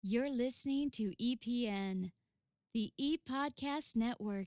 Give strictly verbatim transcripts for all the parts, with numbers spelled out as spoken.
You're listening to E P N, the E-Podcast Network.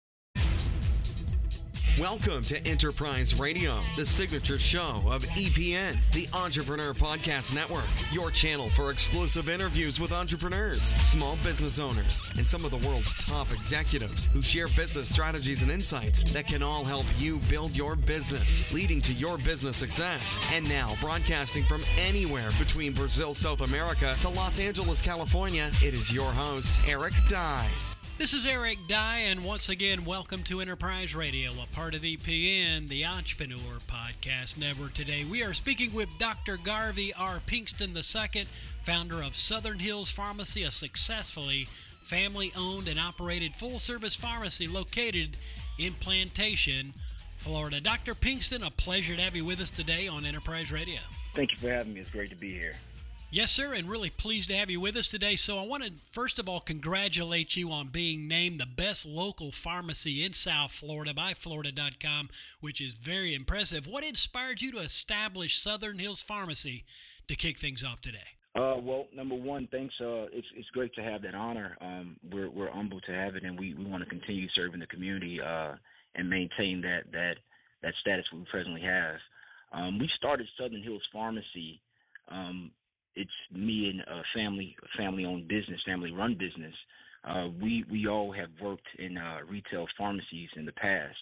Welcome to Enterprise Radio, the signature show of E P N, the Entrepreneur Podcast Network, your channel for exclusive interviews with entrepreneurs, small business owners, and some of the world's top executives who share business strategies and insights that can all help you build your business, leading to your business success. And now, broadcasting from anywhere between Brazil, South America to Los Angeles, California, it is your host, Eric Dye. This is Eric Dye, and once again, welcome to Enterprise Radio, a part of E P N, the Entrepreneur Podcast Network. Today, we are speaking with Doctor Garvey R. Pinkston the Second, founder of Southern Hills Pharmacy, a successfully family-owned and operated full-service pharmacy located in Plantation, Florida. Doctor Pinkston, a pleasure to have you with us today on Enterprise Radio. Thank you for having me. It's great to be here. Yes, sir, and really pleased to have you with us today. So I want to, first of all, congratulate you on being named the best local pharmacy in South Florida by Florida dot com, which is very impressive. What inspired you to establish Southern Hills Pharmacy to kick things off today? Uh, well, number one, thanks. Uh, it's it's great to have that honor. Um, we're we're humbled to have it, and we, we want to continue serving the community uh, and maintain that that that status we presently have. Um, we started Southern Hills Pharmacy. Um, It's me and a family, family-owned business, family-run business. Uh, we we all have worked in uh, retail pharmacies in the past,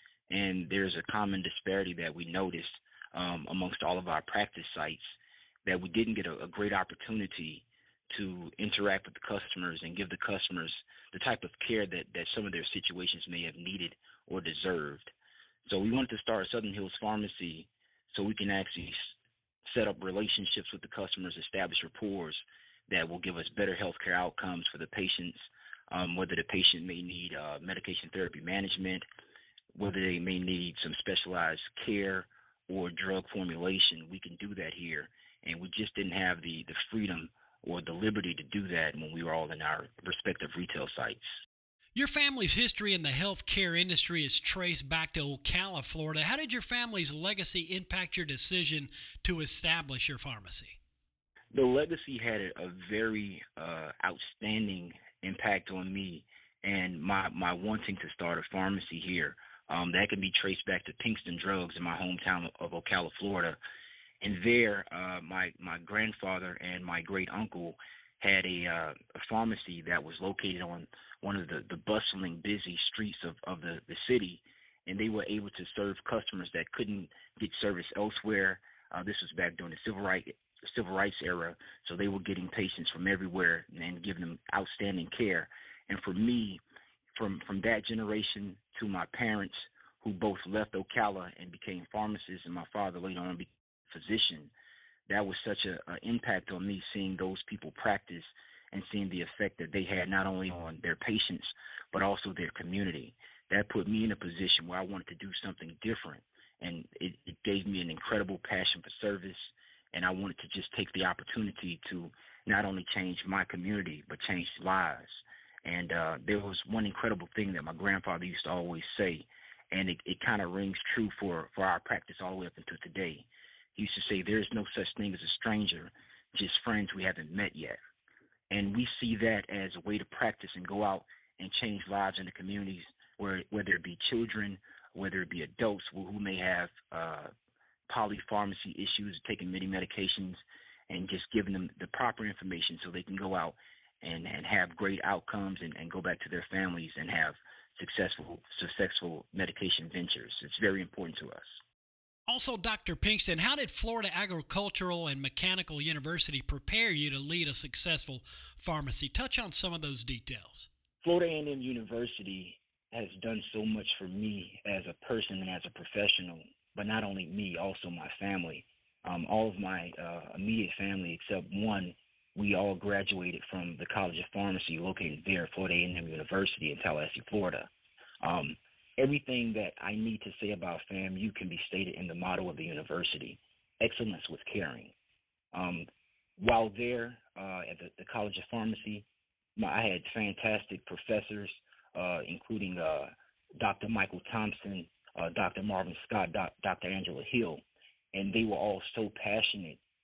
and there's a common disparity that we noticed um, amongst all of our practice sites that we didn't get a, a great opportunity to interact with the customers and give the customers the type of care that, that some of their situations may have needed or deserved. So we wanted to start Southern Hills Pharmacy so we can actually set up relationships with the customers, establish rapports that will give us better healthcare outcomes for the patients, um, whether the patient may need uh, medication therapy management, whether they may need some specialized care or drug formulation. We can do that here, and we just didn't have the, the freedom or the liberty to do that when we were all in our respective retail sites. Your family's history in the healthcare industry is traced back to Ocala, Florida. How did your family's legacy impact your decision to establish your pharmacy? The legacy had a, a very uh, outstanding impact on me and my, my wanting to start a pharmacy here. Um, that can be traced back to Pinkston Drugs in my hometown of Ocala, Florida. And there, uh, my, my grandfather and my great uncle had a, uh, a pharmacy that was located on one of the, the bustling, busy streets of, of the, the city, and they were able to serve customers that couldn't get service elsewhere. Uh, this was back during the civil rights civil rights era, so they were getting patients from everywhere and giving them outstanding care. And for me, from from that generation to my parents, who both left Ocala and became pharmacists, and my father later on became a physician, that was such an impact on me, seeing those people practice and seeing the effect that they had not only on their patients but also their community. That put me in a position where I wanted to do something different, and it, it gave me an incredible passion for service, and I wanted to just take the opportunity to not only change my community but change lives. And uh, there was one incredible thing that my grandfather used to always say, and it, it kind of rings true for, for our practice all the way up until today. He used to say, "There is no such thing as a stranger, just friends we haven't met yet." And we see that as a way to practice and go out and change lives in the communities, where whether it be children, whether it be adults who, who may have uh, polypharmacy issues, taking many medications, and just giving them the proper information so they can go out and, and have great outcomes and, and go back to their families and have successful successful medication ventures. It's very important to us. Also, Doctor Pinkston, how did Florida Agricultural and Mechanical University prepare you to lead a successful pharmacy? Touch on some of those details. Florida A and M University has done so much for me as a person and as a professional, but not only me, also my family. Um, all of my uh, immediate family except one, we all graduated from the College of Pharmacy located there at Florida A and M University in Tallahassee, Florida. Um, Everything that I need to say about FAMU can be stated in the motto of the university: excellence with caring. Um, while there uh, at the, the College of Pharmacy, my, I had fantastic professors, uh, including uh, Doctor Michael Thompson, uh, Doctor Marvin Scott, doc, Doctor Angela Hill, and they were all so passionate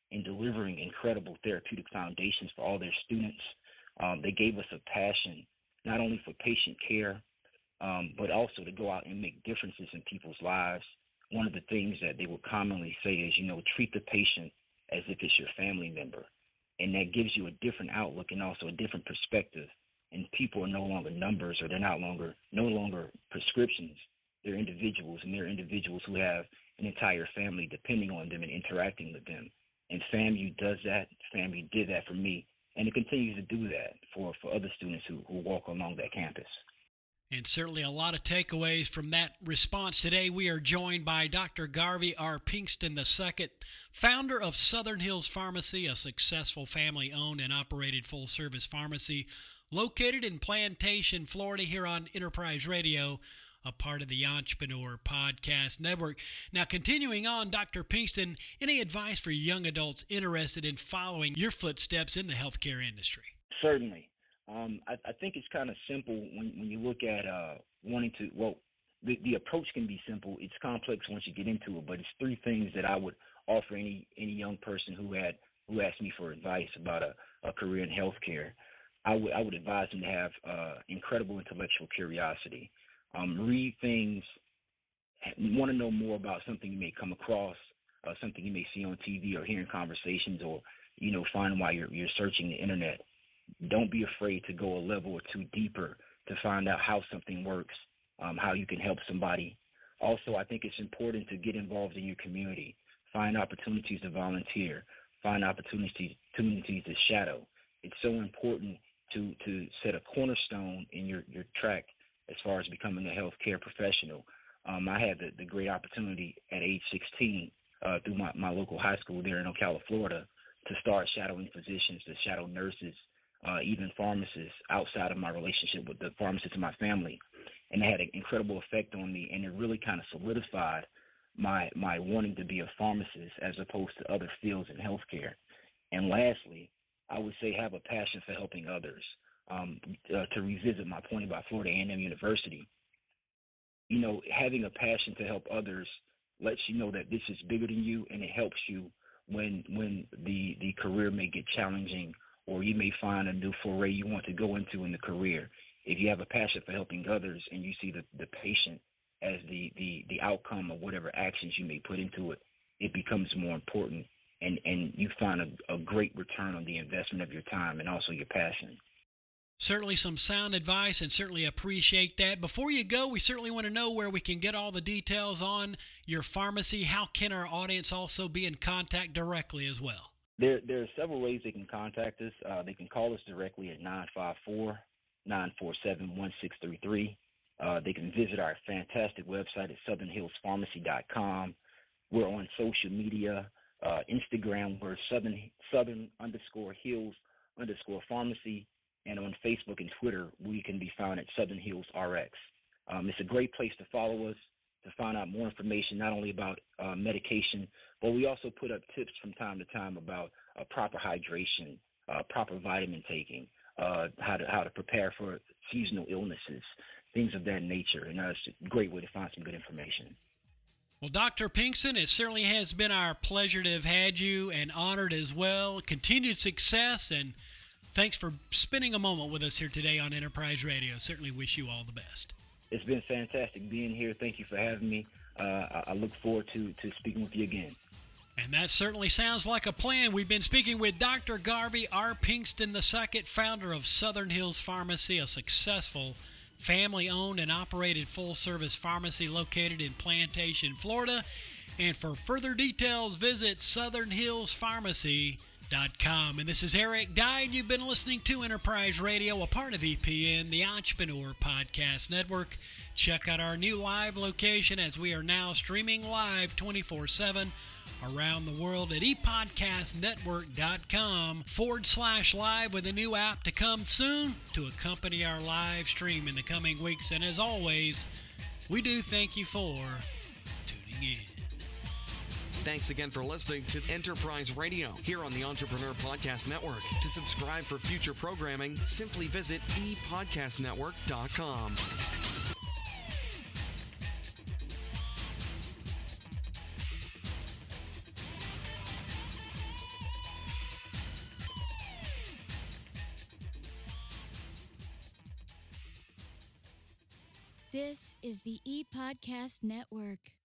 in delivering incredible therapeutic foundations for all their students. Um, they gave us a passion not only for patient care, um, but also to go out and make differences in people's lives. One of the things that they would commonly say is, you know, treat the patient as if it's your family member. And that gives you a different outlook and also a different perspective. And people are no longer numbers, or they're not longer no longer prescriptions. They're individuals, and they're individuals who have an entire family depending on them and interacting with them. And FAMU does that. FAMU did that for me, and it continues to do that for, for other students who, who walk along that campus. And certainly a lot of takeaways from that response today. We are joined by Doctor Garvey R. Pinkston the second, founder of Southern Hills Pharmacy, a successful family-owned and operated full-service pharmacy located in Plantation, Florida, here on Enterprise Radio, a part of the Entrepreneur Podcast Network. Now, continuing on, Doctor Pinkston, any advice for young adults interested in following your footsteps in the healthcare industry? Certainly. Um, I, I think it's kind of simple when, when you look at uh, wanting to, well, the, the approach can be simple. It's complex once you get into it, but it's three things that I would offer any, any young person who had who asked me for advice about a, a career in healthcare. I would I would advise them to have uh, incredible intellectual curiosity. Um, read things, want to know more about something you may come across, uh, something you may see on T V or hear in conversations, or, you know, find while you're, you're searching the internet. Don't be afraid to go a level or two deeper to find out how something works, um, how you can help somebody. Also, I think it's important to get involved in your community, find opportunities to volunteer, find opportunities, opportunities to shadow. It's so important to, to set a cornerstone in your, your track as far as becoming a healthcare professional. Um, I had the, the great opportunity at age sixteen uh, through my, my local high school there in Ocala, Florida, to start shadowing physicians, to shadow nurses, uh, even pharmacists outside of my relationship with the pharmacists in my family. And it had an incredible effect on me, and it really kind of solidified my my wanting to be a pharmacist as opposed to other fields in healthcare. And lastly, I would say have a passion for helping others. Um, uh, to revisit my point about Florida A and M University, you know, having a passion to help others lets you know that this is bigger than you, and it helps you when when the, the career may get challenging, or you may find a new foray you want to go into in the career. If you have a passion for helping others and you see the, the patient as the, the, the outcome of whatever actions you may put into it, it becomes more important, and, and you find a, a great return on the investment of your time and also your passion. Certainly some sound advice, and certainly appreciate that. Before you go, we certainly want to know where we can get all the details on your pharmacy. How can our audience also be in contact directly as well? There, there are several ways they can contact us. Uh, they can call us directly at nine five four, nine four seven, one six three three. Uh, they can visit our fantastic website at southern hills pharmacy dot com. We're on social media, uh, Instagram, we're southern, southern underscore hills underscore pharmacy. And on Facebook and Twitter, we can be found at Southern Hills R X. Um, it's a great place to follow us, to find out more information, not only about uh, medication, but we also put up tips from time to time about uh, proper hydration, uh, proper vitamin taking, uh, how to how to prepare for seasonal illnesses, things of that nature. And uh, it's a great way to find some good information. Well, Doctor Pinkston, it certainly has been our pleasure to have had you, and honored as well. Continued success, and thanks for spending a moment with us here today on Enterprise Radio. Certainly wish you all the best. It's been fantastic being here. Thank you for having me. Uh, I look forward to, to speaking with you again. And that certainly sounds like a plan. We've been speaking with Doctor Garvey R. Pinkston the second, founder of Southern Hills Pharmacy, a successful family-owned and operated full-service pharmacy located in Plantation, Florida. And for further details, visit southern hills pharmacy dot com. And this is Eric Dye, and you've been listening to Enterprise Radio, a part of E P N, the Entrepreneur Podcast Network. Check out our new live location, as we are now streaming live twenty-four seven around the world at epodcastnetwork.com forward slash live, with a new app to come soon to accompany our live stream in the coming weeks. And as always, we do thank you for tuning in. Thanks again for listening to Enterprise Radio here on the Entrepreneur Podcast Network. To subscribe for future programming, simply visit e podcast network dot com. This is the ePodcast Network.